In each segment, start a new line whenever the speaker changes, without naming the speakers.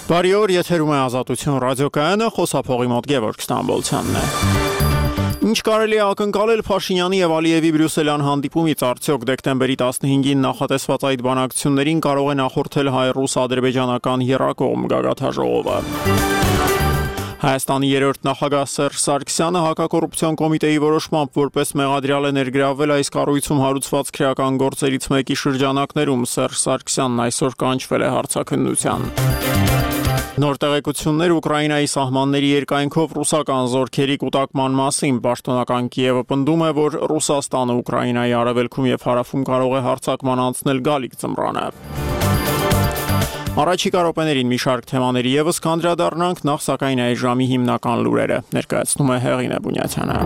Բարի օր, եթերում է Ազատություն ռադիոկայանը, խոսափողի մոտ Գևորգ Ստամբոլցյանն է։ Ինչ կարելի է ակնկալել Փաշինյանի եւ Ալիևի Բրյուսելյան հանդիպումից, արդյոք դեկտեմբերի 15-ին նախատեսված այդ բանակցություններին կարող է նախորդել հայ-ռուս-ադրբեջանական եռակողմ գագաթաժողովը։ Հայաստանի երրորդ նախագահ Սերժ Սարգսյանը հակակոռուպցիոն կոմիտեի որոշմամբ որպես մեղադրյալ է ներգրավվել այս կառույցում հարուցված քրեական գործերից մեկի շրջանակներում։ Սերժ Սարգսյանն այսօր կանչվել է հարցաքննության։ Նոր տեղեկություններ Ուկրաինայի սահմանների երկայնքով ռուսական զորքերի կուտակման մասին։ Պաշտոնական Կիևը պնդում է, որ Ռուսաստանը Ուկրաինայի արևելքում եւ հարավում կարող է հարձակման անցնել գալիք ձմռանը։ Առաջիկա րոպեներին մի շարք թեմաների եւս կանդրադառնանք, նախ սակայն այս ժամի հիմնական լուրերը ներկայացնում է Հեղինե Բունյաթյանը։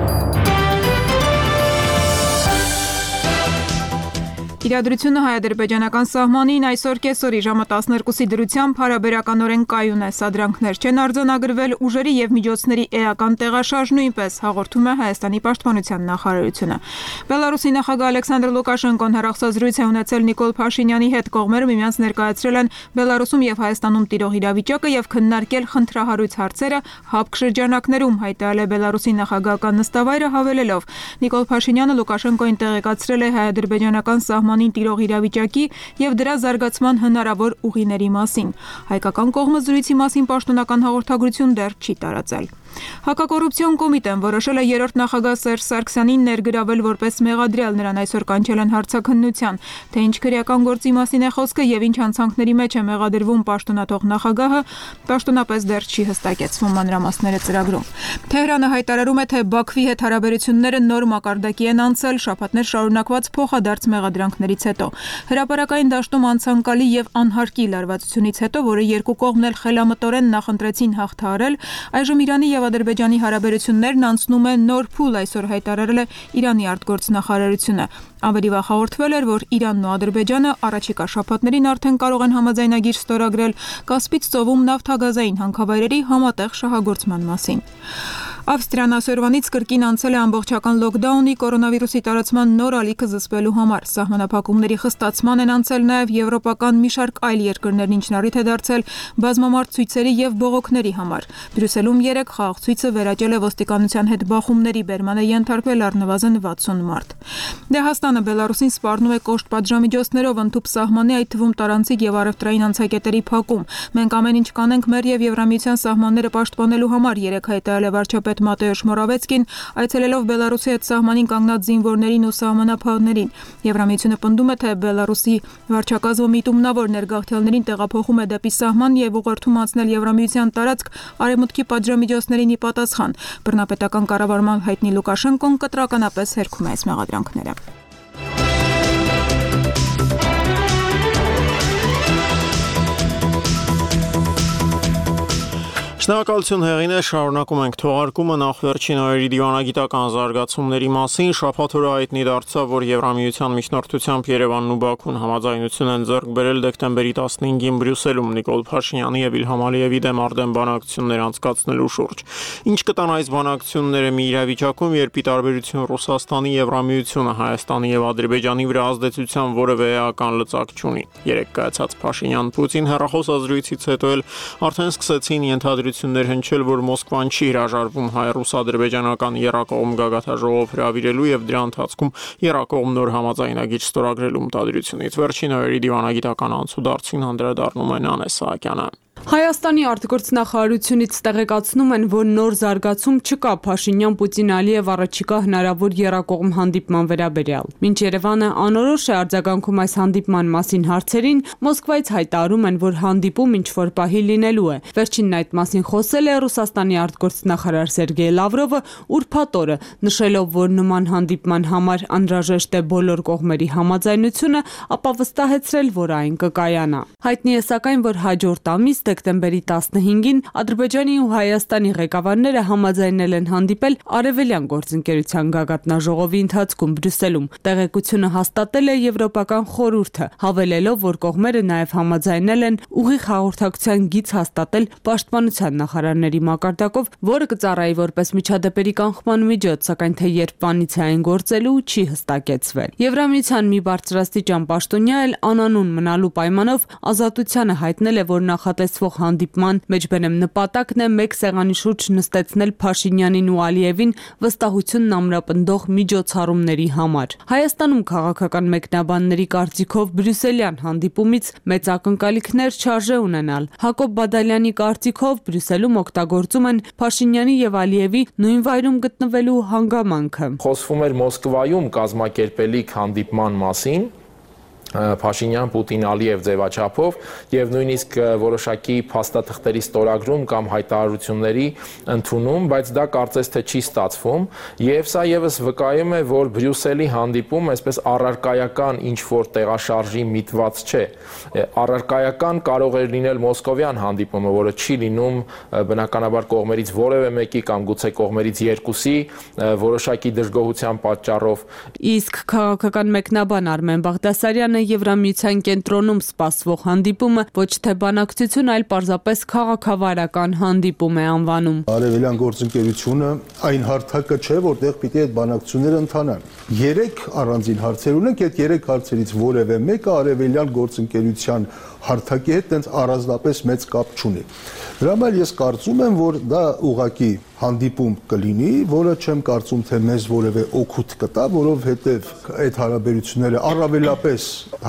Իրադրությունը հայ-ադրբեջանական սահմանին այսօր կեսօրի ժամը 12-ի դրությամբ հարաբերականորեն կայուն է, սադրանքներ չեն արձանագրվել, ուժերի եւ միջոցների էական տեղաշարժ նույնպես, հաղորդում է Հայաստանի պաշտպանության նախարարությունը։ Բելարուսի նախագահ Ալեքսանդր Լուկաշենկոն հեռախոսազրույց է ունեցել Նիկոլ Փաշինյանի հետ, կողմերը միմյանց ներկայացրել են Բելարուսում եւ Հայաստանում տիրող իրավիճակը եւ քննարկել խնդրահարույց հարցերը հապկ շրջանակներում, հայտարարել է Բելարուսի նախագահական նստավայրը, հավելելով. Նիկոլ Փաշինյանը Լուկաշենկոին տեղեկացրել է հայ-ադրբեջանական սահմանին տիրող իրավիճակի եւ դրա զարգացման հնարավոր ուղիների մասին։ Հայկական կողմը զրույցի մասին պաշտոնական հաղորդագրություն դեռ չի տարածել։ Հակակոռուպցիոն կոմիտեն որոշել է երրորդ նախագահ Սերժ Սարգսյանին ներգրավել որպես մեղադրյալ, նրան այսօր կանչել են հարցաքննության, թե ինչ քրեական գործի մասին է խոսքը եւ ինչ հանցանքների մեջ է մեղադրվում պաշտոնաթող նախագահը, պաշտոնապես դեռ չի հստակեցվում մանրամասները ծրագրում։ Թեհրանը հայտարարում է, թե Բաքվի հետ հարաբերությունները նոր մակարդակի են անցել շաբաթներ շարունակված փոխադարձ մեղադրանքներից հետո։ Հրապարակային դաշտում անցանկալի եւ անհարկի լարվածությունից հետո, որը երկու կողմն էլ խելամտորեն նախընտրեցին հաղթահարել, այժմ Իրանի եւ Ադրբեջանի հարաբերություններն անցնում է նոր փուլ, այսօր հայտարարել է Իրանի արտգործնախարարությունը։ Ավելի վաղ հաղորդվել էր, որ Իրանն ու Ադրբեջանը առաջիկա շաբաթներին արդեն կարող են համաձայնագիր ստորագրել Կասպից ծովում նավթագազային հանքավայրերի համատեղ շահագործման մասին։ Ավստրիան այսօրվանից կրկին անցել է ամբողջական լոկդաունի կորոնավիրուսի տարածման նոր ալիքը զսպելու համար։ Սահմանափակումների խստացման են անցել նաև եվրոպական մի շարք այլ երկրներ, ինչն առիթ է դարձել բազմամարդ ցույցերի եւ բողոքների համար։ Բրյուսելում 3 խաղաղ ցույցը վերաճել է ոստիկանության հետ բախումների բերման է ենթարկվել առնվազն 60 մարդ։ Լեհաստանը Բելարուսին սպառնում է կոշտ պատժամիջոցներով ընդհուպ սահմանի, այդ թվում տարանցիկ եւ առևտրային անցակետերի փակում։ Մենք ամեն ինչ կանենք մեր եւ Եվրամիության սահմանները պաշտպանելու համար, երեք հայտարարել է վարչապետ Մատեուշ Մորավեցկին, այցելելով Բելարուսի հետ սահմանին կանգնած զինվորներին ու սահմանափահներին։ Եվրամիությունը պնդում է, թե Բելարուսի վարչակազմը միտումնավոր ներգաղթյալներին տեղափոխում է դեպի սահման եւ ուղղորդում անցնել Եվրամիության տարածք արևմուտքի պատժամիջոցներին ի պատասխան։ Բռնապետական կառավարման հայտնի Լուկաշենկոն կտրականապես հերքում է այս մեղադրանքները։
Շնորհակալություն Հեղինե, շարունակում ենք թողարկումը նախ վերջին օրերի դիվանագիտական զարգացումների մասին։ Շաբաթ օրը հայտնի դարձավ, որ Եվրամիության միջնորդությամբ Երևանն ու Բաքուն համաձայնություն են ձեռք բերել դեկտեմբերի 15-ին Բրյուսելում Նիկոլ Փաշինյանի եւ Իլհամ Ալիևի դեմ արդեն բանակցություններ անցկացնելու շուրջ։ Ինչ կտան այս բանակցությունները մի իրավիճակում, երբ ի տարբերություն Ռուսաստանի Եվրամիությունը Հայաստանի եւ Ադրբեջանի վրա ազդեցության որևէ էական լծակ չունի։ Երեք կայացած Փաշինյան-Պուտին հեռախոսազրույցից հետո էլ արդեն սկսեցին ենթադրություններ հնչել, որ Մոսկվան չի հրաժարվում հայ-ռուս-ադրբեջանական եռակողմ գագաթաժողով հրավիրելու եւ դրա ընթացքում եռակողմ նոր համաձայնագիր ստորագրելու մտադրությունից։ Վերջին օրերի դիվանագիտական անցուդարձին անդրադառնում է Նանե Սահակյանը։
Հայաստանի արտգործնախարարությունից տեղեկացնում են, որ նոր զարգացում չկա Փաշինյան-Պուտին-Ալիև առաջիկա հնարավոր եռակողմ հանդիպման վերաբերյալ։ Մինչ Երևանը անորոշ է արձագանքում այս հանդիպման մասին հարցերին, Մոսկվայից հայտարարում են, որ հանդիպում ինչ-որ պահի լինելու է։ Վերջինն այդ մասին խոսել է Ռուսաստանի արտգործնախարար Սերգեյ Լավրովը ուրբաթ օրը, նշելով, որ նման հանդիպման համար անհրաժեշտ է բոլոր կողմերի համաձայնությունը, ապա վստահեցրել, որ այն կկայանա։ Հայտնի է սակայն, որ հաջորդ ամիս դեկտեմբերի 15-ին Ադրբեջանի ու Հայաստանի ղեկավարները համաձայնել են հանդիպել Արևելյան գործընկերության գագաթնաժողովի ընթացքում Բրյուսելում։ Տեղեկությունը հաստատել է Եվրոպական խորհուրդը, հավելելով, որ կողմերը նաև համաձայնել են ուղիղ հաղորդակցության գիծ հաստատել պաշտպանության նախարարների մակարդակով, որը կծառայի որպես միջադեպերի կանխման միջոց, սակայն թե երբ բանից է այն գործելու չի հստակեցվել։ Եվրամիության մի բարձրաստիճան պաշտոնյա էլ անանուն մնալու պայմանով Ազատությանը հայտնել է, որ նախատեսված անցկացվող հանդիպման մեջբերեմ նպատակն է մեկ սեղանի շուրջ նստեցնել Փաշինյանին ու Ալիևին վստահությունն ամրապնդող միջոցառումների համար։ Հայաստանում քաղաքական մեկնաբանների կարծիքով բրյուսելյան հանդիպումից մեծ ակնկալիքներ չարժե ունենալ։ Հակոբ Բադալյանի կարծիքով Բրյուսելում օգտագործում են Փաշինյանի եւ Ալիևի նույն վայրում գտնվելու հանգամանքը։
Խոսվում էր Մոսկվայում կազմակերպելիք հանդիպման մասին Փաշինյան, Պուտին, Ալիև ձևաչափով եւ նույնիսկ որոշակի փաստաթղթերի ստորագրում կամ հայտարարությունների ընդունում, բայց դա կարծես թե չի ստացվում եւ սա եւս վկայում է, որ Բրյուսելի հանդիպում այսպես առարկայական ինչ որ տեղաշարժի միտված չէ։ Առարկայական կարող էր լինել մոսկովյան հանդիպումը, որը չի լինում բնականաբար կողմերից որևէ մեկի կամ գուցե կողմերից երկուսի որոշակի դժգոհության պատճառով։
Իսկ քաղաքական մեկնաբան Արմեն Բաղդասարյանը Եվրամիության կենտրոնում սպասվող հանդիպումը ոչ թե բանակցություն, այլ պարզապես քաղաքավարական հանդիպում է անվանում։
Արևելյան գործընկերությունը այն հարթակը չէ, որտեղ պիտի այդ բանակցությունները ընթանան։ 3 առանձին հարցեր ունենք, այդ 3 հարցերից որևէ մեկը արևելյան գործընկերության հարթակի հետ տենց առանձնապես մեծ կապ չունի։ Դրա համար ես կարծում եմ, որ դա ուղղակի հանդիպում կլինի, որը չեմ կարծում, թե մեզ որևէ օգուտ կտա, որովհետև այդ հարաբերությունները առավելապես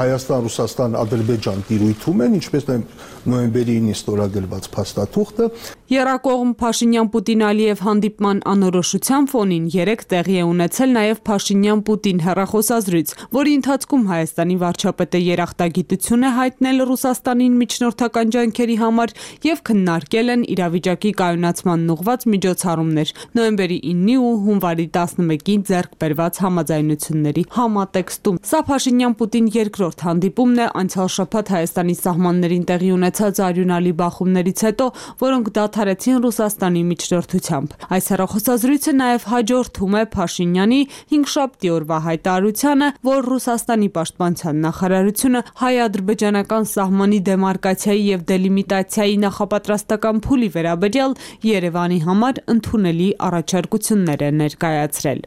Հայաստան-Ռուսաստան-Ադրբեջան տիրույթում են, ինչպես նոյեմբերի 9-ին ստորագրված փաստաթուղթը։
Եռակողմ Փաշինյան-Պուտին-Ալիև հանդիպման անորոշության ֆոնին 3 տեղի է ունեցել նաև Փաշինյան-Պուտին հեռախոսազրույց, որի ընթացքում Հայաստանի վարչապետը երախտագիտություն է հայտնել Ռուսաստանին միջնորդական ջանքերի համար եւ քննարկել են իրավիճակի կայունացման ուղղված միջոցառումներ նոյեմբերի 9-ի ու հունվարի 11-ին ձեռք բերված համաձայնությունների համատեքստում։ Սա Փաշինյան-Պուտին երկրորդ հանդիպումն է անցյալ շաբաթ Հայաստանի սահմաններին տեղի ունեցած արյունալի բախումներից հետո, որոնք դադարեցին Ռուսաստանի միջնորդությամբ։ Այս հեռախոսազրույցը նաև հաջորդում է Փաշինյանի հինգշաբթի օրվա հայտարարությանը, որ Ռուսաստանի պաշտպանության նախարարությունը հայ-ադրբեջանական սահմանի դեմարկացիայի եւ դելիմիտացիայի նախապատրաստական փուլի վերաբերյալ Երևանի համար ընդունելի առաջարկություններ է ներկայացրել։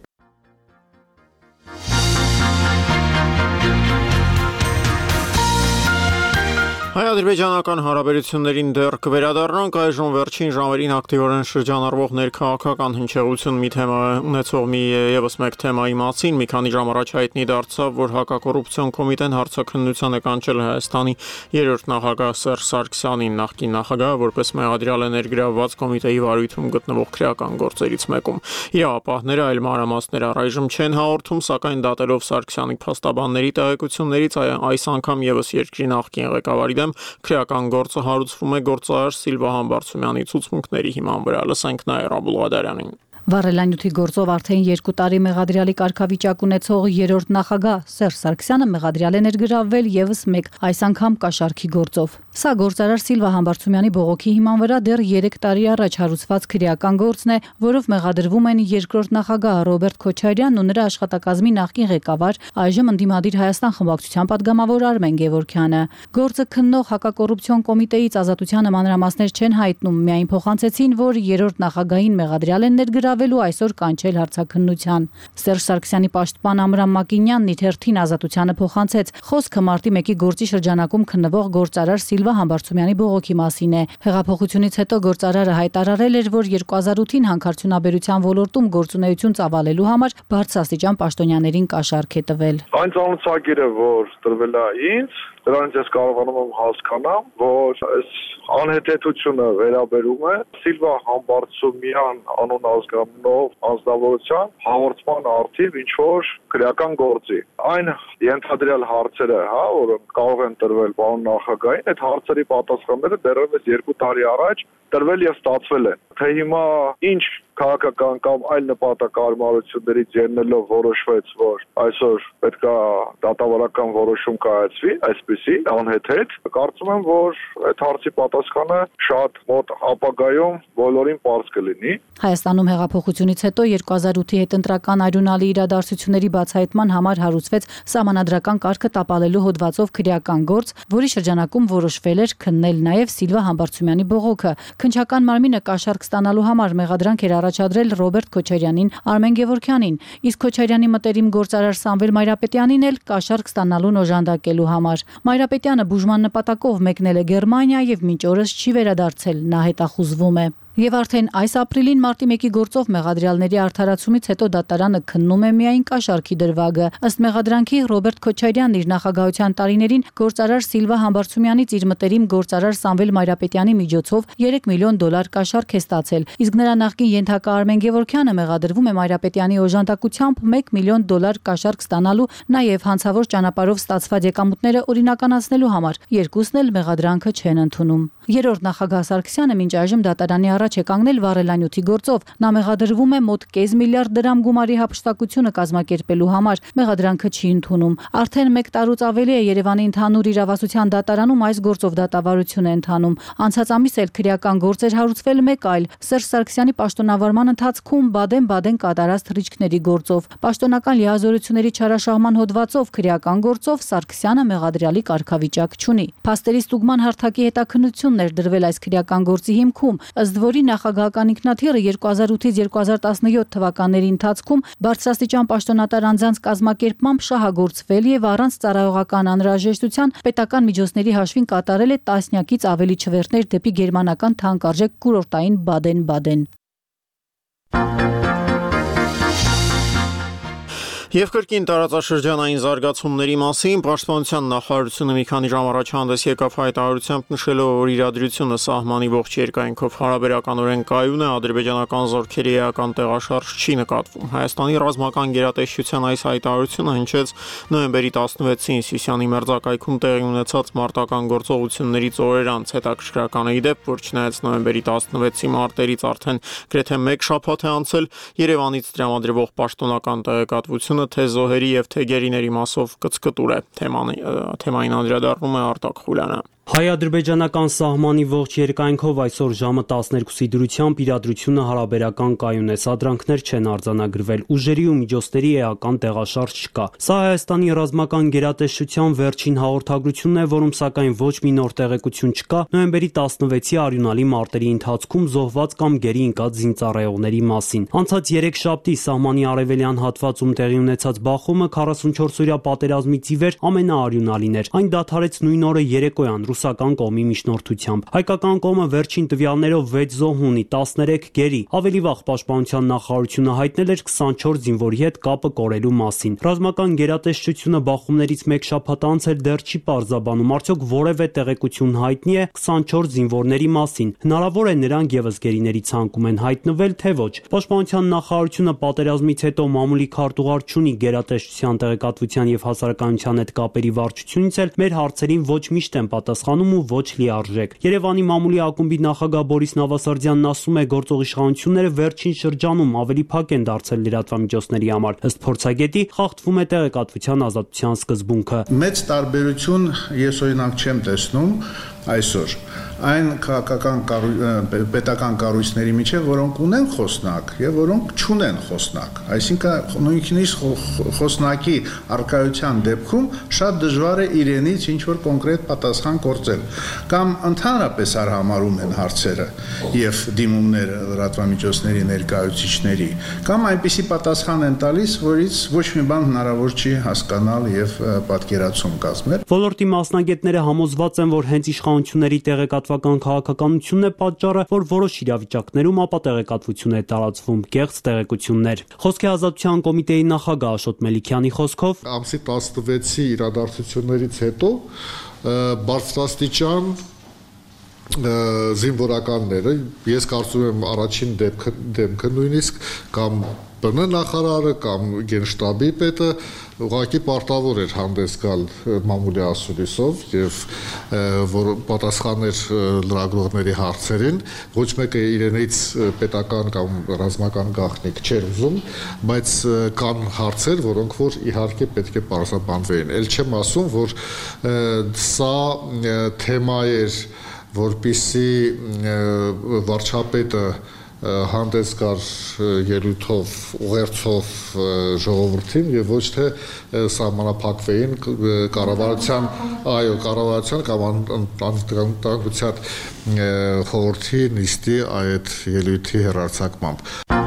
Հայ-ադրբեջանական հարաբերություններին դեռ կվերադառնանք, այժմ վերջին ժամերին ակտիվորեն շրջանառվող ներքաղաքական հնչեղություն մի թեմա ունեցող եւս մեկ թեմայի մասին մի քանի ժամ առաջ հայտնի դարձավ, որ հակակոռուպցիոն կոմիտեն հարցաքննության է կանչել Հայաստանի երրորդ նախագահ Սերժ Սարգսյանին, նախկին նախագահը որպես մեղադրյալ է ներգրավված կոմիտեի վարույթում գտնվող քրեական գործերից մեկում։ Իրապահները այլ մանրամասներ առայժմ չեն հաղորդում, սակայն դատելով Սարգսյանի փաստաբանների տեղեկություններից այս անգամ եւս երկրի նախկին ղեկավարի քրեական գործը հարուցվում է գործարար Սիլվա Համբարձումյանի ցուցմունքների հիման վրա։ Լսենք Նաիրա Բուլղադարյանին։
Վառելանյութի գործով արդեն 2 տարի մեղադրյալի կարգավիճակ ունեցող երրորդ նախագահ Սերժ Սարգսյանը մեղադրյալ է ներգրավվել եւս մեկ, այս անգամ կաշառքի գործով։ Սա գործարար Սիլվա Համբարձումյանի բողոքի հիման վրա դեռ 3 տարի առաջ հարուցված քրեական գործն է, որով մեղադրվում են երկրորդ նախագահ Ռոբերտ Քոչարյանն ու նրա աշխատակազմի նախկին ղեկավար, այժմ ընդդիմադիր Հայաստան խմբակցության պատգամավոր Արմեն Գևորգյանը։ Գործը քննող հակակոռուպցիոն կոմիտեից Ազատությանը մանրամասներ չեն հայտնում, միայն փոխանցեցին, որ երրորդ նախագահին մեղադրյալ են ներգրավելու այսօր կանչել հարցաքննության։ Սերժ Սարգսյանի պաշտպան Ամրամ Մակինյանն իր հերթին Ազատությանը փոխանցեց խոսքը մարտի 1-ի գործի շրջանակում քննվող գործարար Սիլվա Համբարձումյանի բողոքի մասին է։ Հեղափոխությունից հետո գործարարը հայտարարել էր, որ 2008-ին հանքարդյունաբերության ոլորտում գործունեություն ծավալելու համար բարձրաստիճան պաշտոնյաներին կաշառք է տվել։
Այն ծանոթագիրը, որ տրվել է ինձ, դրանից ես կարողանում եմ հասկանամ, որ այս անհետեցությունը վերաբերում է Սիլվա Համբարձումյան անուն ազգանունով անձնավորության հաղորդման արդիվ ինչ որ քրեական գործի։ Այն ենթադրյալ հարցերը, որոնք կարող են տրվել պարոն նախագահին, այդ հարցերի պատասխանները դեռևս 2 տարի առաջ տրվել եւ ստացվել են։ Թե հիմա ինչ քաղաքական կամ այլ նպատակարարություններից ելնելով որոշվեց, որ այսօր պետքա դատավարական որոշում կայացվի, այսպեսի անհեթեթ, կարծում եմ, որ այդ հարցի պատասխանը շատ մոտ ապագայում բոլորին պարզ կլինի։
Հայաստանում հեղափոխությունից հետո 2008-ի հետընտրական արյունալի իրադարձությունների բացահայտման համար հարուցվեց սահմանադրական կարգը տապալելու հոդվածով քրեական գործ, որի շրջանակում որոշվել էր քննել նաև Սիլվա Համբարձումյանի բողոքը։ Քննչական մարմինը կաշառք ստանալու համար մեղադրանք էր առաջադրել Ռոբերտ Քոչարյանին, Արմեն Գևորգյանին, իսկ Քոչարյանի մտերիմ գործարար Սամվել Մայրապետյանին էլ կաշառք ստանալուն օժանդակելու համար։ Մայրապետյանը բուժման նպատակով մեկնել է Գերմանիա եւ մինչ օրս չի վերադարձել, նա հետախուզվում է։ Եվ արդեն այս ապրիլին մարտի 1-ի գործով մեղադրյալների արդարացումից հետո դատարանը քննում է միայն կաշառքի դրվագը։ Ըստ մեղադրանքի Ռոբերտ Քոչարյանն իր նախագահության տարիներին գործարար Սիլվա Համբարձումյանից իր մտերիմ գործարար Սամվել Մայրապետյանի միջոցով $3 միլիոն կաշառք է ստացել, իսկ նրա նախկին ենթակա Արմեն Գևորգյանը մեղադրվում է Մայրապետյանի օժանդակությամբ $1 միլիոն կաշառք ստանալու, նաև հանցավոր ճանապարհով ստացված եկամուտները օրինականացնելու համար։ Երկուսն էլ մեղադրանքը չեն ընդունում։ Երրորդ նախագահ Սարգսյանը մինչ այժմ դատարանի առաջ է կանգնել վառելանյութի գործով։ Նա մեղադրվում է մոտ $0.5 միլիարդ գումարի հափշտակությունը կազմակերպելու համար։ Մեղադրանքը չի ընդունում։ Արդեն 1 տարուց ավելի է Երևանի ընդհանուր իրավասության դատարանում այս գործով դատավարություն է ընթանում։ Անցած ամիս էլ քրեական գործ էր հարուցվել մեկ այլ Սերժ Սարգսյանի պաշտոնավարման ընթացքում Բադեն-Բադեն կատարած թռիչքների գործով։ Պաշտոնական լիազորությունների չարաշահման հոդվածով քրեական գործով Սարգսյանը մեղադրյալի կարգավիճակ չունի։ Փաստերի ստուգման հարթակի հետաքննությունն էր դրվել այս քրեական գործի հիմքում, ըստ որի նախագահական ինքնաթիռը 2008-ից 2017 թվականների ընթացքում բարձրաստիճան պաշտոնատար անձանց կազմակերպմամբ շահագործվել եւ առանց ծառայողական անհրաժեշտության պետական միջոցների հաշվին կատարել է տասնյակից ավելի չվերթներ դեպի գերմանական թանկարժեք կուրորտային Բադեն-Բադեն։
Եվ կրկին տարածաշրջանային զարգացումների մասին Պաշտպանության նախարարությունը մի քանի ժամ առաջ հանդես եկավ հայտարարությամբ նշելով, որ իրադրությունը սահմանի ողջ երկայնքով հարաբերականորեն կայուն է, ադրբեջանական զորքերի էական տեղաշարժ չի նկատվում։ Հայաստանի ռազմական գերատեսչության այս հայտարարությունը հնչեց նոյեմբերի 16-ին Սիսիանի մերձակայքում տեղի ունեցած մարտական գործողություններից օրեր անց։ Հետաքրքրական է իդեպ, որ չնայած նոյեմբերի 16-ի մարտերից արդեն գրեթե 1 շաբաթ է անցել, Երևանից տրամադրվող պաշտոնական տեղեկատվությունը թե զոհերի եւ թե գերիների մասով կծկտուր է։ Թեմային անդրադառնում է Արտակ Խուլյանը։
Հայ-ադրբեջանական սահմանի ողջ երկայնքով այսօր ժամը 12-ի դրությամբ իրադրությունը հարաբերական կայուն է, սադրանքներ չեն արձանագրվել, ուժերի ու միջոցների էական տեղաշարժ չկա։ Սա Հայաստանի ռազմական գերատեսչության վերջին հաղորդագրությունն է, որում սակայն ոչ մի նոր տեղեկություն չկա նոյեմբերի 16-ի արյունալի մարտերի ընթացքում զոհված կամ գերի ընկած զինծառայողների մասին։ Անցած 3 շաբթի սահմանի արևելյան հատվածում տեղի ունեցած բախումը 44-օրյա պատերազմից ի վեր ամենաարյունալին էր։ Այն դադարեց նույն օրը երեկոյան ռուսական կողմի միջնորդությամբ։ Հայկական կողմը վերջին տվյալներով 6 զոհ ունի, 13 գերի։ Ավելի վաղ Պաշտպանության նախարարությունը հայտնել էր 24 զինվորի հետ կապը կորելու մասին։ Ռազմական գերատեսչությունը բախումներից 1 շաբաթ անց էլ դեռ չի պարզաբանում, արդյոք որևէ տեղեկություն հայտնի է 24 զինվորների մասին։ Հնարավոր է նրանք եւս գերիների ցանկում են հայտնվել, թե ոչ։ Պաշտպանության նախարարությունը պատերազմից հետո մամուլի քարտուղար չունի, գերատեսչության տեղեկատվության եւ հասարակայնության հետ կապերի վարչությունից էլ մեր հարցերին ոչ միշտ են պատասխանում ու ոչ լիարժեք։ Երևանի մամուլի ակումբի նախագահ Բորիս Նավասարդյանն ասում է, գործող իշխանությունները վերջին շրջանում ավելի փակ են դարձել լրատվամիջոցների համար։ Ըստ փորձագետի, խախտվում է տեղեկատվության ազատության սկզբունքը։
Մեծ տարբերություն ես օրինակ չեմ տեսնում այսօր այն քաղաքական պետական կառույցների միջև, որոնք ունեն խոսնակ եւ որոնք չունեն խոսնակ։ Այսինքն նույնիսկ խոսնակի արկայության դեպքում շատ դժվար է իրենից ինչ որ կոնկրետ պատասխան գործել։ Կամ ընդհանրապես արհամարում են հարցերը եւ դիմումները լրատվամիջոցների ներկայացուցիչների, կամ այնպիսի պատասխան են տալիս, որից ոչ մի բան հնարավոր չի հասկանալ եւ պատկերացում կազմել։
Ոլորտի մասնագետները համոզված են, որ հենց իշխանությունների տեղեկատվական քաղաքականությունն է պատճառը, որ որոշ իրավիճակներում ապա տեղեկատվություն է տարածվում, կեղծ տեղեկություններ։ Խոսքի ազատության կոմիտեի նախագահ Աշոտ Մելիքյանի խոսքով
ամսի 16-ի իրադարձություններից հետո բարձրաստիճան զինվորականները, ես կարծում եմ առաջին դեպքը նույնիսկ կամ ԲՆ նախարարը կամ գենշտաբի պետը ուղղակի պարտավոր էր հանդես գալ մամուլի ասուլիսով եւ որ պատասխաներ լրագրողների հարցերին, ոչ մեկը իրենից պետական կամ ռազմական գաղտնիք չէր ուզում, բայց կան հարցեր, որոնք որ իհարկե պետք է պարզաբանվեին։ Էլ չեմ ասում, որ սա թեմա էր, որպիսի վարչապետը հանդես գար ելույթով, ուղերձով ժողովրդին եւ ոչ թե սահմանափակվեին կառավարության կամ անվտանգության խորհրդի նիստի այդ ելույթի հեռարձակմամբ։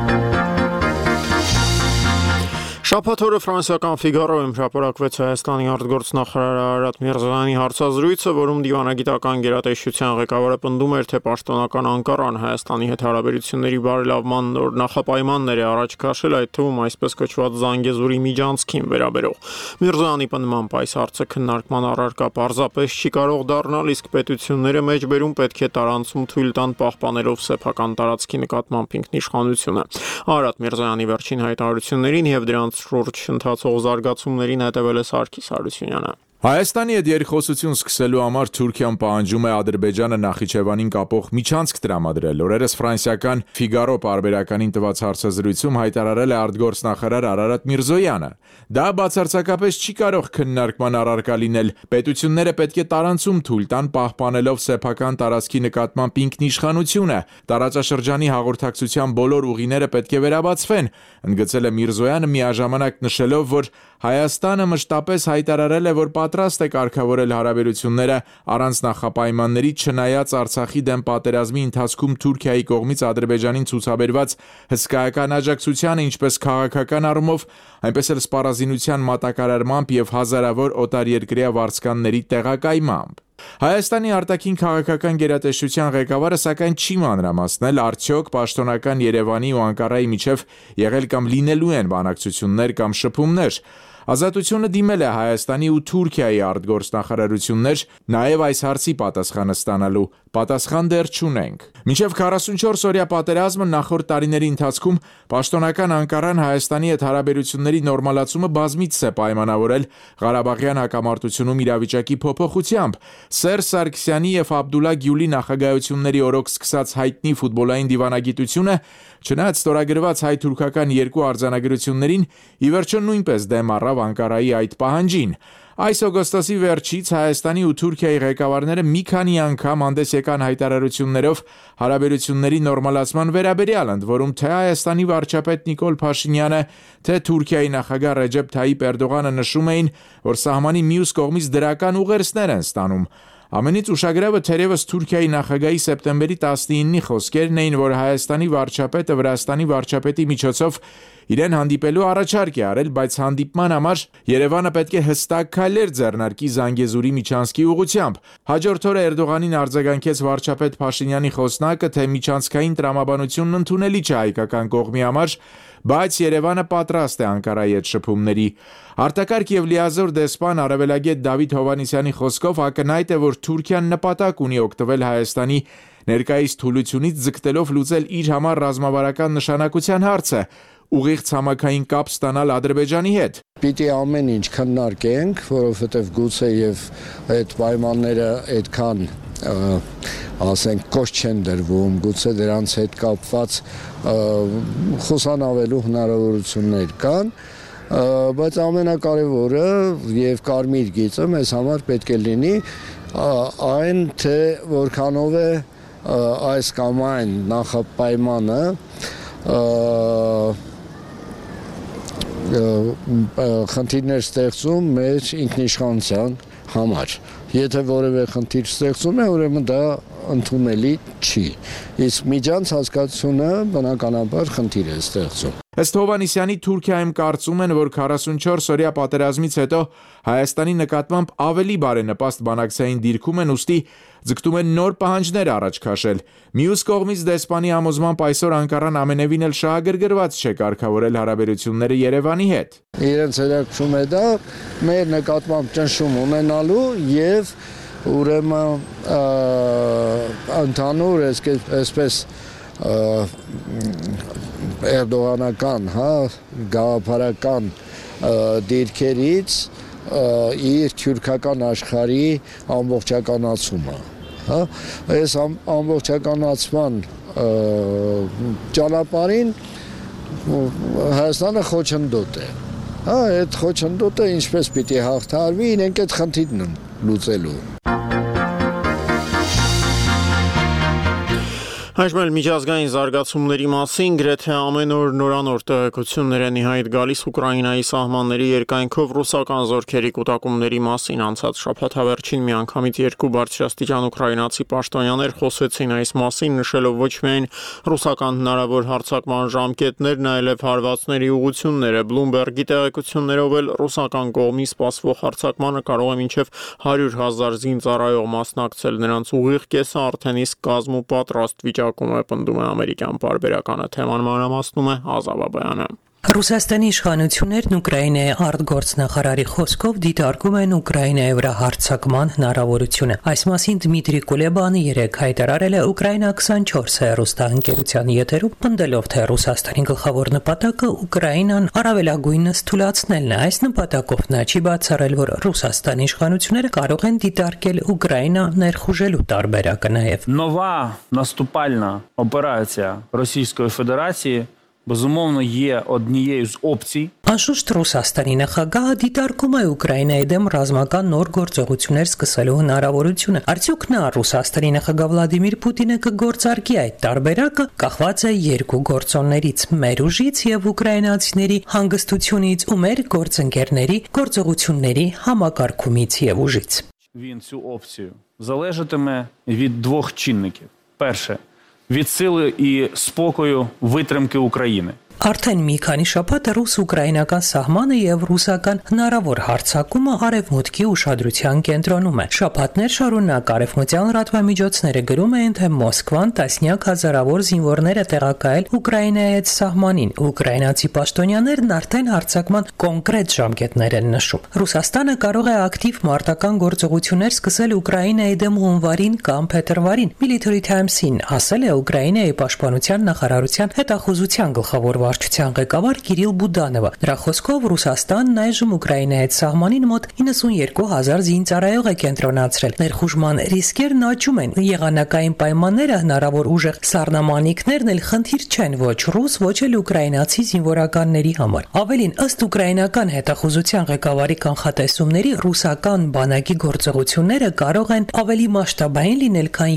Շաբաթ օրը ֆրանսիական Ֆիգարոյում հրապարակվեց Հայաստանի արտգործնախարար Արարատ Միրզոյանի հարցազրույցը, որում դիվանագիտական գերատեսչության ղեկավարը պնդում էր, թե պաշտոնական Անկարան Հայաստանի հետ հարաբերությունների բարելավման նոր նախապայմաններ է առաջ քաշել, այդ թվում այսպես կոչված Զանգեզուրի միջանցքին վերաբերող։ Միրզոյանի պնդմամբ այս հարցը քննարկման առարկա պարզապես չի կարող դառնալ, իսկ պետությունները մեջբերում պետք է տարանցում թույլ տան պահպանելով սեփական տարածքի նկատմամբ ինքնիշխանությունը։ Արարատ Միրզոյանի վերջին հայտարարություններին եւ դրանց շուրջ ընթացող զարգացումներին հետևել է Սարգիս Հարությունյանը։
Հայաստանի հետ երկխոսություն սկսելու համար Թուրքիան պահանջում է Ադրբեջանը Նախիջևանին կապող միջանցք տրամադրել։ Օրերս ֆրանսիական Ֆիգարո պարբերականին տված հարցազրույցում հայտարարել է արտգործնախարար Արարատ Միրզոյանը։ Դա բացարձակապես չի կարող քննարկման առարկա լինել։ Պետությունները պետք է տարանցում թույլ տան պահպանելով սեփական տարածքի նկատմամբ ինքնիշխանությունը։ Տարածաշրջանի հաղորդակցության բոլոր ուղիները պետք է վերաբացվեն, ընդգծել է Միրզոյանը միաժամանակ նշելով, որ Հայաստանը մշտապես հայտարարել է, որ պատրաստ է կարգավորել հարաբերությունները առանց նախապայմանների, չնայած Արցախի դեմ պատերազմի ընթացքում Թուրքիայի կողմից Ադրբեջանին ցուցաբերված հսկայական աջակցությանը, ինչպես քաղաքական առումով, այնպես էլ սպառազինության մատակարարմամբ եւ հազարավոր օտարերկրյա վարձկանների տեղակայմամբ։ Հայաստանի արտաքին քաղաքական գերատեսչության ղեկավարը սակայն չի մանրամասնել, արդյոք պաշտոնական Երևանի ու Անկարայի միջև եղել կամ լինելու են բանակցություններ կամ շփումներ։ Ազատությունը դիմել է Հայաստանի ու Թուրքիայի արտգործնախարարություններ, նաև այս հարցի պատասխանը ստանալու պատասխան դեռ չունենք։ Մինչև 44-օրյա պատերազմը նախորդ տարիների ընթացքում պաշտոնական Անկարան Հայաստանի հետ հարաբերությունների նորմալացումը բազմիցս է պայմանավորել Ղարաբաղյան հակամարտությունում իրավիճակի փոփոխությամբ։ Սերժ Սարգսյանի եւ Աբդուլլա Գյուլի նախագահությունների օրոք սկսած հայտնի ֆուտբոլային դիվանագիտությունը, չնայած ստորագրված հայ-թուրքական երկու արձանագրություններին, ի վերջո նույնպես դեմ առավ Անկարայի այդ պահանջին։ Այս օգոստոսի վերջից Հայաստանի ու Թուրքիայի ղեկավարները մի քանի անգամ հանդես եկան հայտարարություններով հարաբերությունների նորմալացման վերաբերյալ, ընդ որում թե Հայաստանի վարչապետ Նիկոլ Փաշինյանը, թե Թուրքիայի նախագահ Ռեջեփ Թայիպ Էրդողանը նշում էին, որ սահմանի մյուս կողմից դրական ուղերձներ են ստանում։ Ամենից ուշագրավը թերևս Թուրքիայի նախագահի սեպտեմբերի 19-ի խոսքերն էին, որ Հայաստանի վարչապետը Վրաստանի վարչապետի միջոցով իրեն հանդիպելու առաջարկ է արել, բայց հանդիպման համար Երևանը պետք է հստակ քայլեր ձեռնարկի Զանգեզուրի միջանցքի ուղղությամբ։ Հաջորդ օրը Էրդողանին արձագանքեց վարչապետ Փաշինյանի խոսնակը, թե միջանցքային տրամաբանությունն ընդունելի չէ հայկական կողմի համար, բայց Երևանը պատրաստ է Անկարայի հետ շփումների։ Արտակարգ եւ լիազոր դեսպան Արևելագետ Դավիթ Հովհաննիսյանի խոսքով ակնհայտ է, որ Թուրքիան նպատակ ունի օգտվել Հայաստանի ներկայիս թուլությունից ձգտելով լուծել իր համար ռազմավարական նշանակության հարցը, ուղիղ ցամաքային կապ ստանալ Ադրբեջանի հետ։
Պիտի ամեն ինչ քննարկենք, որովհետև գուցե եւ այդ պայմանները այդքան ասենք կոշտ չեն դրվում, գուցե դրանց հետ կապված խոսանավելու հնարավորություններ կան, բայց ամենակարևորը եւ կարմիր գիծը մեզ համար պետք է լինի այն, թե որքանով է այս կամ այն նախապայմանը խնդիրներ ստեղծում մեր ինքնիշխանության համար։ Եթե որևէ խնդիր ստեղծում է, ուրեմն դա ընդունելի չի։ Իսկ միջանց հասկացությունը բնականաբար խնդիր է ստեղծում։
Ըստ Հովհաննիսյանի Թուրքիայում կարծում են, որ 44-օրյա պատերազմից հետո Հայաստանի նկատմամբ ավելի բարենպաստ բանակցային դիրքում են, ուստի ձգտում են նոր պահանջներ առաջ քաշել։ Մյուս կողմից դեսպանի համոզմամբ այսօր Անկարան ամենևին էլ շահագրգռված չէ կարգավորել հարաբերությունները Երևանի հետ։
Իրենց երաշխում է դա մեր նկատմամբ ճնշում ունենալու եւ ուրեմն ընդհանուր այսպես էրդողանական, գաղափարական դիրքերից իր թուրքական աշխարհի ամբողջականացումը, այս ամբողջականացման ճանապարհին Հայաստանը խոչընդոտ է, այդ խոչընդոտը ինչպես պիտի հաղթարվի, իրենք այդ խնդիրն են լուծելու։
Այժմ էլ միջազգային զարգացումների մասին գրեթե ամեն օր նորանոր տեղեկություններ են իհայտ գալիս Ուկրաինայի սահմանների երկայնքով ռուսական զորքերի կուտակումների մասին։ Անցած շաբաթավերջին միանգամից 2 բարձրաստիճան ուկրաինացի պաշտոնյաներ խոսեցին այս մասին, նշելով ոչ միայն ռուսական հնարավոր հարձակման ժամկետներն, այլև հարվածների ուղղությունները։ Bloomberg-ի տեղեկություններով էլ ռուսական կողմի սպասվող հարձակմանը կարող է մինչև 100,000 զինծառայող մասնակցել, նրանց ուղիղ կեսը արդեն իսկ կազմ ու պատրաստ վիճակում է, պնդում է ամերիկյան պարբերականը։ Թեման մանրամասնում է Ազավ Աբայանը։
Ռուսաստանի իշխանություններն Ուկրաինայի արտգործնախարարի խոսքով դիտարկում են Ուկրաինայի վրա հարձակման հնարավորությունը։ Այս մասին Դմիտրի Կուլեբանը երեկ հայտարարել է Ուկրաինա 24 հեռուստաընկերության եթերում, պնդելով, թե Ռուսաստանի գլխավոր նպատակը Ուկրաինան առավելագույնս թուլացնելն է։ Այս նպատակով նա չի բացառել, որ Ռուսաստանի իշխանությունները կարող են դիտարկել Ուկրաինա ներխուժելու տարբերակը նաև։
Նова наступальна операція Російської Федерації безумовно є однією з опцій.
Անշուշտ Ռուսաստանի նախագահը դիտարկում է Ուկրաինայի դեմ ռազմական նոր գործողություններ սկսելու հնարավորությունը։ Արդյոք նա Ռուսաստանի նախագահ Վլադիմիր Պուտինը կգործարկի այդ տարբերակը, կախված է երկու գործոններից՝ մեր ուժից եւ ուկրաինացիների հանգստությունից ու մեր գործընկերների գործողությունների համակարգումից եւ ուժից։
Він цю опцію залежатиме від двох чинників. Перше від сили і спокою витримки України.
Արդեն մի քանի շաբաթ ռուս-ուկրաինական սահմանը եւ ռուսական հնարավոր հարձակումը արևմուտքի ուշադրության կենտրոնում է։ Շաբաթներ շարունակ արևմտյան լրատվամիջոցները գրում էին, թե Մոսկվան տասնյակ հազարավոր զինվորներ է տեղակայել Ուկրաինայի հետ սահմանին։ Ուկրաինացի պաշտոնյաներն արդեն հարձակման կոնկրետ ժամկետներ են նշում։ Ռուսաստանը կարող է ակտիվ մարտական գործողություններ սկսել Ուկրաինայի դեմ հունվարին կամ փետրվարին։ Military Times-ին ասել է Ուկրաինայի պաշտպանության նախարարության հետախուզության գլխավոր վարչության ղեկավար Կիրիլ Բուդանովը։ Նրա խոսքով Ռուսաստանն այժմ Ուկրաինայի հետ սահմանին մոտ 92,000 զինծառայող է կենտրոնացրել։ Ներխուժման ռիսկերն աճում են։ Եղանակային պայմանները, հնարավոր ուժեղ սառնամանիքներն էլ խնդիր չեն ոչ ռուս, ոչ էլ ուկրաինացի զինվորականների համար։ Ավելին, ըստ ուկրաինական հետախուզության ղեկավարի կանխատեսումների, ռուսական բանակի գործողությունները կարող են ավելի մասշտաբային լինել, քան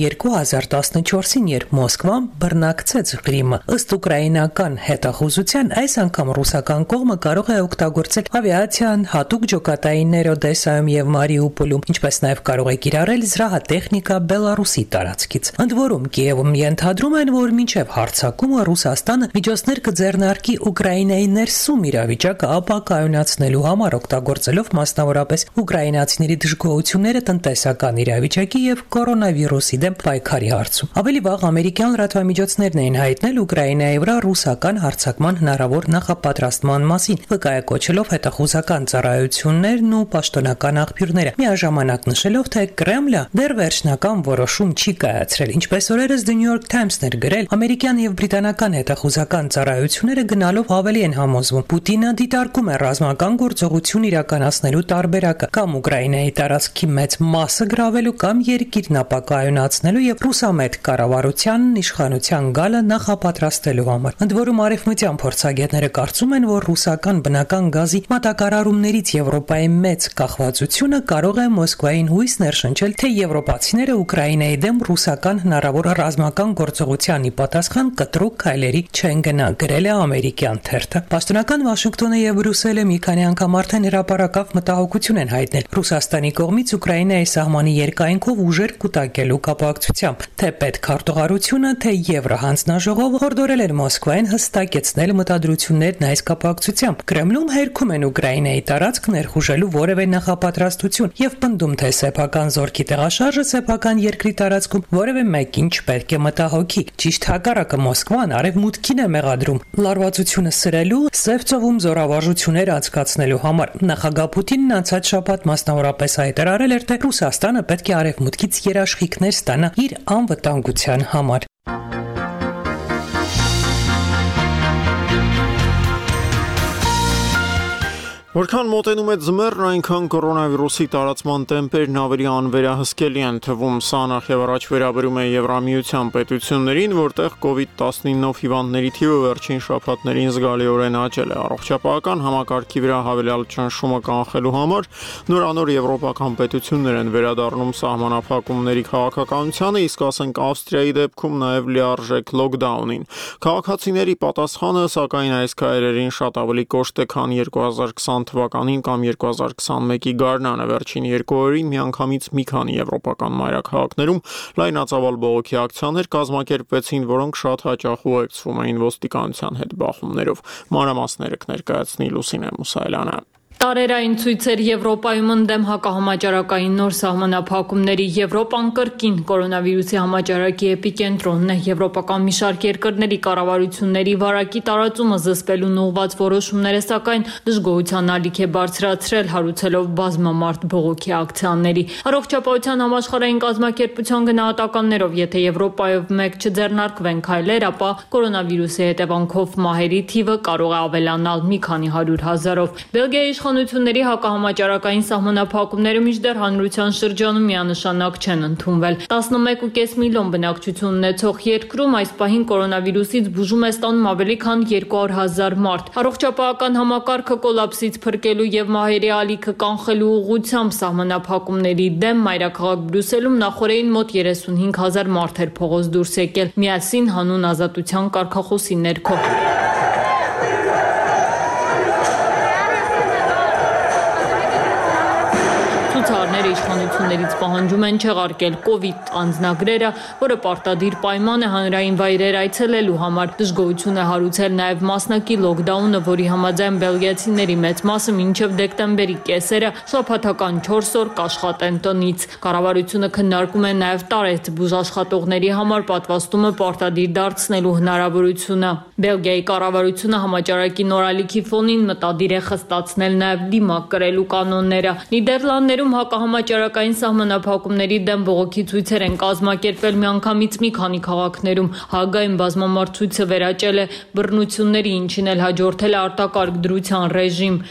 2014-ին, երբ Մոսկվան բռնակցեց Ղրիմը։ Ըստ ուկրաինական հետախուզության այս անգամ ռուսական կողմը կարող է օգտագործել ավիացիան, հատուկ ջոկատայիններ Օդեսայում եւ Մարիուպոլում, ինչպես նաեւ կարող է կիրառել զրահատեխնիկա Բելարուսի տարածքից։ Ընդ որում Կիևում ենթադրում են, որ մինչեւ հարձակումը Ռուսաստանը միջոցներ կձեռնարկի Ուկրաինայի ներսում իրավիճակը ապակայունացնելու համար, օգտագործելով մասնավորապես ուկրաինացիների դժգոհությունները տնտեսական իրավիճակի եւ կորոնավիրուսի դեմ պայքարի հարցում։ Ավելի վաղ ամերիկյան լրատվամիջոցներն էին հայտնել Ուկրաինայի վրա ռուսական հարձակման հնարավոր նախապատրաստման մասին, վկայակոչելով հետախուզական ծառայություններն ու պաշտոնական աղբյուրները, միաժամանակ նշելով, թե Կրեմլը դեռ վերջնական որոշում չի կայացրել։ Ինչպես օրերս The New York Times-ն էր գրել, ամերիկյան եւ բրիտանական հետախուզական ծառայությունները գնալով ավելի են համոզվում, Պուտինը դիտարկում է ռազմական գործողություն իրականացնելու տարբերակը կամ Ուկրաինայի տարածքի մեծ մասը գրավելու կամ երկիրն ապակայունացնելու եւ ռուսամետ կառավարությանն իշխանության գալը նախապատրաստելու համար։ Ընդ որում արևմտյան փորձագետները կարծում են, որ ռուսական բնական գազի մատակարարումներից Եվրոպայի մեծ կախվածությունը կարող է Մոսկվային հույս ներշնչել, թե եվրոպացիները Ուկրաինայի դեմ ռուսական հնարավոր ռազմական գործողության ի պատասխան կտրուկ քայլերի չեն գնա, գրել է ամերիկյան թերթը։ Պաշտոնական Վաշինգտոնը եւ Բրյուսելը մի քանի անգամ արդեն հրապարակավ մտահոգություն են հայտնել Ռուսաստանի կողմից Ուկրաինայի սահմանի երկայնքով ուժեր կուտակելու կապակցությամբ, թե պետքարտուղարությունը, թե Եվրոհանձնաժողովը հորդորել են Մոսկվային հստակեցնել մտադրություններն այս կապակցությամբ։ Կրեմլում հերքում են Ուկրաինայի տարածք ներխուժելու որևէ նախապատրաստություն եւ պնդում, թե սեփական զորքի տեղաշարժը սեփական երկրի տարածքում որևէ մեկին չպետք է մտահոգի։ Ճիշտ հակառակը Մոսկվան արևմուտքին է մեղադրում լարվածությունը սրելու, Սևծովում զորավարժություններ անցկացնելու համար։ Նախագահ Պուտինն անցած շաբաթ մասնավորապես հայտարարել էր, թե Ռուսաստանը պետք է արևմուտքից երաշխիքներ ստանա իր անվտանգության համար։
Որքան մոտենում է ձմեռն, այնքան կորոնավիրուսի տարածման տեմպերն ավելի անվերահսկելի են թվում։ Սա նախ առաջ վերաբերում է Եվրամիության պետություններին, որտեղ COVID-19 հիվանդների թիվը վերջին շաբաթներին զգալիորեն աճել է։ Առողջապահական համակարգի վրա հավելյալ ճնշումը կանխելու համար նորանոր եվրոպական պետություններ են վերադառնում սահմանափակումների քաղաքականությանը, իսկ ասենք Ավստրիայի դեպքում նաև լիարժեք լոկդաունին։ Քաղաքացիների պատասխանը, սակայն, այս քայլերին շատ ավելի կոշտ է, քան 2020 թվականին կամ 2021-ի գարնանը։ Վերջին 2 օրերին միանգամից մի քանի եվրոպական մայրաքաղաքներում լայնածավալ բողոքի ակցիաներ կազմակերպվեցին, որոնք շատ հաճախ ուղեկցվում էին ոստիկանության հետ բախումներով։ Մանրամասները կներկայացնի Լուսինե Մուսայելյանը։
Տարերային ցույցեր Եվրոպայում ընդդեմ հակահամաճարակային նոր սահմանափակումների Եվրոպան կրկին կորոնավիրուսի համաճարակի էպիկենտրոնն է։ Եվրոպական մի շարք երկրների կառավարությունների վարակի տարածումը զսպելուն ուղղված որոշումները, սակայն դժգոհության ալիք է բարձրացրել, հարուցելով բազմամարդ բողոքի ակցիաների։ Առողջապահության համաշխարհային կազմակերպության գնահատականներով, եթե Եվրոպայով մեկ չձեռնարկվեն քայլեր, ապա կորոնավիրուսի հետևանքով մահերի թիվը կարող է ավելանալ մի քանի 100,000-ով։ Բելգիայի իշխանությունների հակահամաճարակային սահմանափակումները մինչդեռ հանրության շրջանում միանշանակ չեն ընդունվել։ 11.5 միլիոն բնակչություն ունեցող երկրում այս պահին կորոնավիրուսից բուժում է ստանում ավելի քան 200,000 մարդ։ Առողջապահական համակարգը կոլապսից փրկելու եւ մահերի ալիքը կանխելու ուղղությամբ սահմանափակումների դեմ մայրաքաղաք Բրյուսելում նախորդին մոտ 35,000 մարդ էր փողոց դուրս եկել, միասին հանուն ազատության կարգախոսի ներքո։ Ցուցարները իշխանություններից պահանջում են չեղարկել COVID անձնագրերը, որը պարտադիր պայման է հանրային վայրեր այցելելու համար։ Դժգոհություն է հարուցել նաև մասնակի լոկդաունը, որի համաձայն բելգիացիների մեծ մասը մինչև դեկտեմբերի կեսերը շաբաթական 4 օր կաշխատեն տնից։ Կառավարությունը քննարկում է նաև տարեց բուժաշխատողների համար պատվաստումը պարտադիր դարձնելու հնարավորությունը։ Բելգիայի կառավարությունը համաճարակի նոր ալիքի ֆոնին մտադիր է խստացնել նաև դիմակ կրելու կանոնները։ Նիդերլանդներում հակահամաճարակային սահմանափակումների դեմ բողոքի ցույցեր են կազմակերպվել միանգամից մի քանի քաղաքներում։ Հագայում բազմամարդ ցույցը վերաճել է բռնությունների, ինչին էլ հաջորդել է արտակարգ դրության ռեժիմ։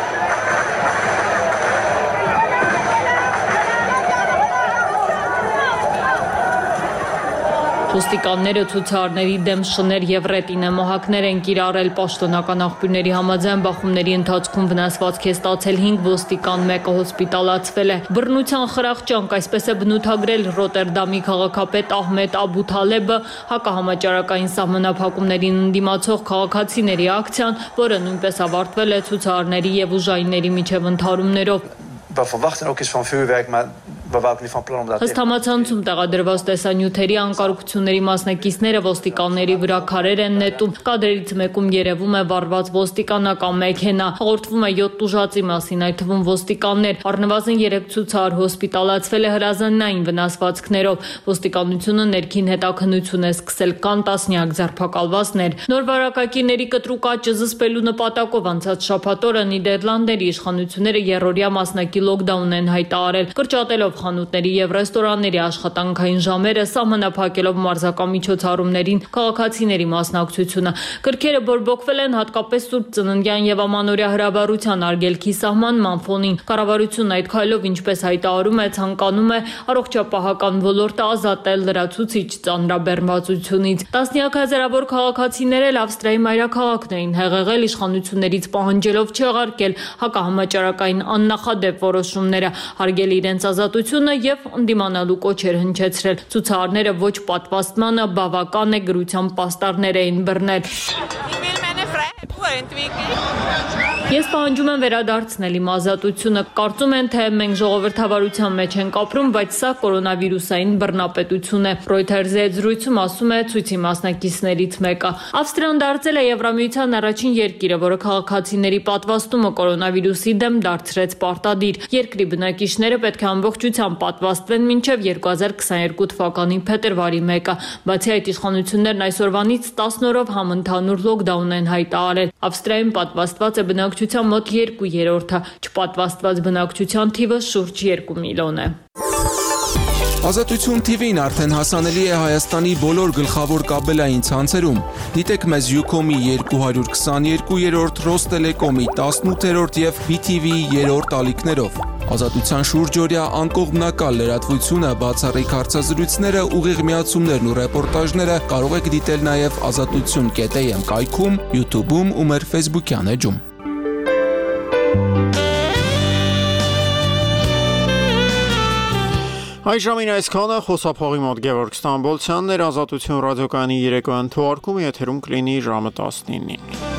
Ոստիկանները ցուցարարների դեմ շներ եւ ռետինե մոհակներ են կիրառել։ Պաշտոնական աղբյուրների համաձայն բախումների ընթացքում վնասվածք է ստացել 5 ոստիկան, մեկը հոսպիտալացվել է։ Բռնության խրախճանք, այսպես է բնութագրել Ռոտերդամի քաղաքապետ Ահմեդ Աբութալեբը հակահամաճարակային սահմանափակումներին ընդդիմացող քաղաքացիների ակցիան, որը նույնպես ավարտվել է ցուցարարների եւ ուժայինների միջև ընդհարումներով։ Ըստ համացանցում տեղադրված տեսանյութերի անկարգությունների մասնակիցները ոստիկանների վրա քարեր են նետում։ Կադրերից մեկում երևում է վառված ոստիկանական մեքենա։ Հաղորդվում է 7 տուժածի մասին, այդ թվում ոստիկաններ։ Առնվազն 3 ցուցարար հոսպիտալացվել է հրազենային վնասվածքներով։ Ոստիկանությունը ներքին հետաքննություն է սկսել, կան տասնյակ ձերբակալվածներ։ Նոր վարակագիրների կտրուկ աճը զսպելու նպատակով անցած շաբաթ օրը Նիդերլանդների իշխանությունները երրորդյա մասնակի լոկդաուն են հայտարարել, կրճատելով խանութների եւ ռեստորանների աշխատանքային ժամերը, սահմանափակելով մարզական միջոցառումներին քաղաքացիների մասնակցությունը։ Կրքերը բորբոքվել են հատկապես Սուրբ Ծննդյան եւ Ամանորյա հրավառության արգելքի սահմանման ֆոնին։ Կառավարությունն այդ քայլով, ինչպես հայտարարում է, ցանկանում է առողջապահական ոլորտը ազատել լրացուցիչ ծանրաբեռնվածությունից։ Տասնյակ հազարավոր քաղաքացիներ էլ Ավստրիայի մայրաքաղաքն էին հեղեղել իշխանություններից պահանջելով չեղարկել հակահամաճարակային աննախադեպ որոշումները, հարգել իրենց ազատությունը եւ ընդդիմանալու կոչեր հնչեցրել։ Ցուցարարները ոչ պատվաստմանը բավական է գրության պաստառներ էին բռնել։ Ես պահանջում եմ վերադարձնել իմ ազատությունը։ Կարծում են, թե մենք ժողովրդավարության մեջ ենք ապրում, բայց սա կորոնավիրուսային բռնապետություն է։ Reuters-ի հետ զրույցում ասում է ցույցի մասնակիցներից մեկը։ Ավստրիան դարձել է Եվրամիության առաջին երկիրը, որը քաղաքացիների պատվաստումը կորոնավիրուսի դեմ դարձրեց պարտադիր։ Երկրի բնակիչները պետք է ամբողջությամբ պատվաստվեն մինչև 2022 թվականի փետրվարի 1-ը։ Բացի այդ, իշխանություններն այսօրվանից 10 օրով համընդհանուր լոկդաուն են հայտարարել։ Ավստրիայում պատվաստված է բնակչության մոտ 2/3, չպատվաստված բնակչության թիվը շուրջ 2 միլիոն է։
Ազատություն TV-ն արդեն հասանելի է Հայաստանի բոլոր գլխավոր կաբելային ցանցերում։ Դիտեք մեզ Ucom-ի 222-րդ, Rosttelecom-ի 18-րդ եւ BTV-ի 3-րդ ալիքներով։ Ազատության շուրջօրյա անկողմնակալ լրատվությունը, բացառիկ հարցազրույցները, ուղիղ միացումներն ու ռեպորտաժները կարող եք դիտել նաեւ azatutun.am կայքում, YouTube-ում ու մեր Facebook-յան էջում։
Այժմին այսքանը խոսափողի մոտ Գևորգ Ստամբոլցյանն էր, Ազատություն ռադիոկայանի երեկոյան թողարկումը եթերում կլինի ժամը 19-ին։